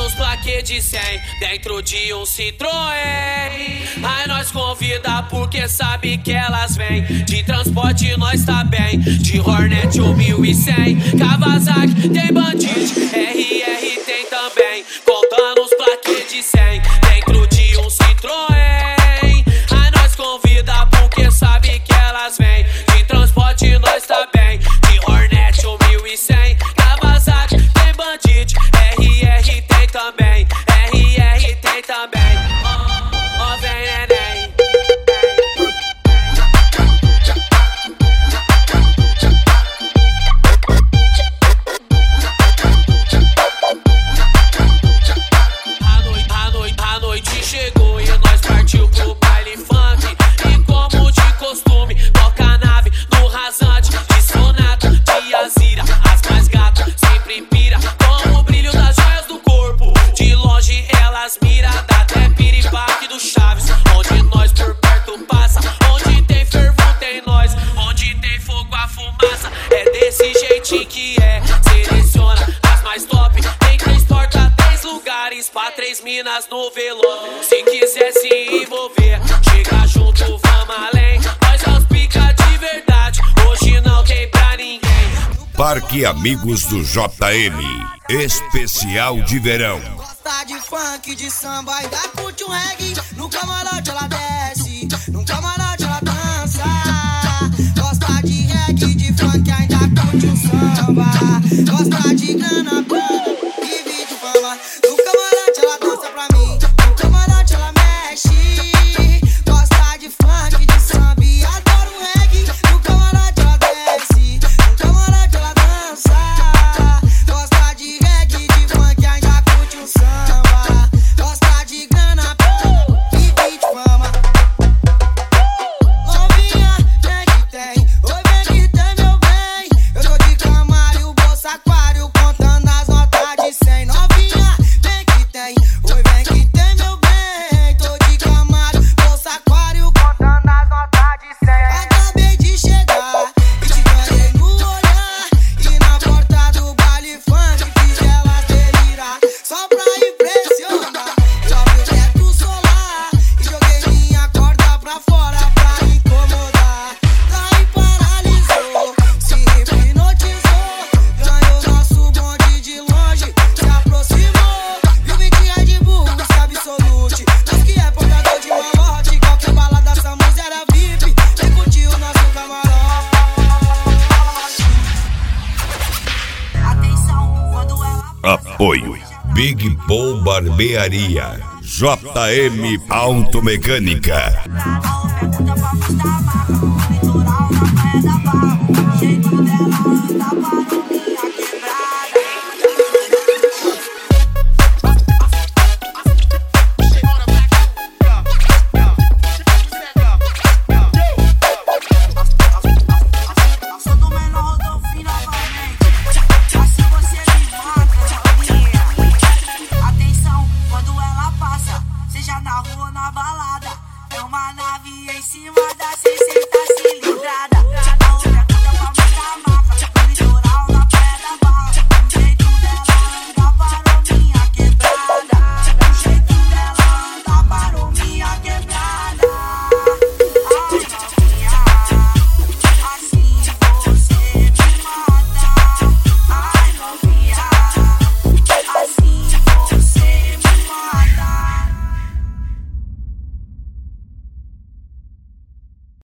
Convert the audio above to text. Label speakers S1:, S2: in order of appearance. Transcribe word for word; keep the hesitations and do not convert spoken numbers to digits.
S1: nos plaquê de cem, dentro de um Citroën. Aí nós convida porque sabe que elas vêm. De transporte nós tá bem, de Hornet ou mil e cem. Kawasaki tem Bandit, R R tem também. Contando os plaquê de cem, dentro de um Citroën. Aí nós convida porque sabe que elas vêm. De transporte nós tá bem, de Hornet ou mil e cem. Kawasaki tem Bandit, R R tem também. R R tem também. Ó, ó, vem neném. A noite, a noite, a noite chegou e nós partiu pro baile funk. E como de costume, toca a nave no rasante. De Sonata, de Azira, as mais gatas sempre pira. Com o brilho das joias do corpo, de longe elas mira. Dá até piripaque do Chaves, onde nós por perto passa. Onde tem fervor tem nós, onde tem fogo a fumaça. É desse jeitinho que é, seleciona as mais top. Tem três portas, três lugares pra três minas no velório. Se quiser se envolver, chega junto, vamos além. Nós é os pica de verdade, hoje não tem pra ninguém.
S2: Parque Amigos do J M, especial de verão.
S3: Gosta de funk, de samba, ainda curte um reggae. No camarote ela desce, no camarote ela dança. Gosta de reggae, de funk, ainda curte um samba. Gosta de grana, e vídeo fama. No camarote ela dança pra mim, no camarote ela mexe. Gosta de funk, de samba e adora um reggae. No camarote ela desce, no camarote ela dança. Gosta de reggae, de funk, ainda curte um samba. Gosta de grana, e vídeo fama. Novinha, vem que tem, oi vem que tem meu bem. Eu tô de Camaro, bolsa aquário, contando as notas de cem. Novinha, vem que tem, oi vem que tem meu bem. Tô de Camaro, bolsa aquário, contando as notas de cem. Acabei de chegar e te ganhei no olhar. E na porta do baile funk fiz elas delirar. Só pra impressionar, eu abri o teto solar e joguei minha corda pra fora pra incomodar. Daí paralisou, se hipnotizou. Ganhou nosso bonde de longe, se aproximou. Viu vinte Red Bull, se absolute. Nós que é portador de malote, qualquer balada essa música era V I P. E curtiu o nosso camarote. Atenção, quando ela
S2: Apoio Big Paul Barbearia, J M Automecânica.
S3: pergunta pra Mustafa, no litoral, na praia da Barra. O jeito dela anda para o